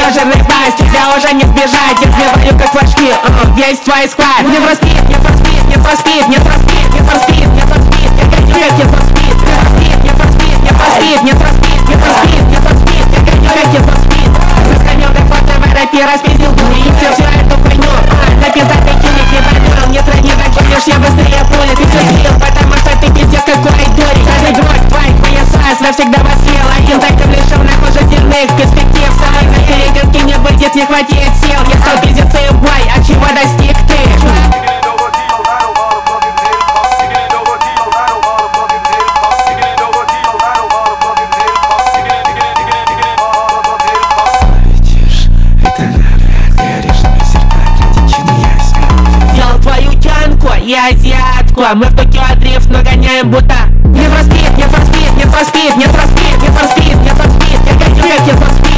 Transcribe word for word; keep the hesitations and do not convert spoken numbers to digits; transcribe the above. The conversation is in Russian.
я жирный пасть, тебя уже не сбежать. Я сбиваю как флажки, uh, весь твой склад. Не проспит, не проспит, не проспит, не проспит, не проспит, не проспит. Я гоню как не проспит, не проспит, не проспит, не проспит, не проспит, не проспит. Я гоню как не проспит. Заскамил как фотовый рэпер, распиздил дури и все, всю эту хуйню. На пиздатой килик не поймем, не трать, не догонишь, я быстрее пули. Ты все слил, потому что ты пиздец какой дури. Каждый год твой хуесос навсегда восъел. Один так ты лишил нахуй жизненных перспектив. Самой на перегонке не выйдет, не хватит сил. Я стал пиздец и бой, а чего достиг ты? И азиатку, а мы в Токио дрифт нагоняем будто. Не проспит, не проспит, не проспит, не проспит, не проспит, не проспит. Я гоню как не проспит.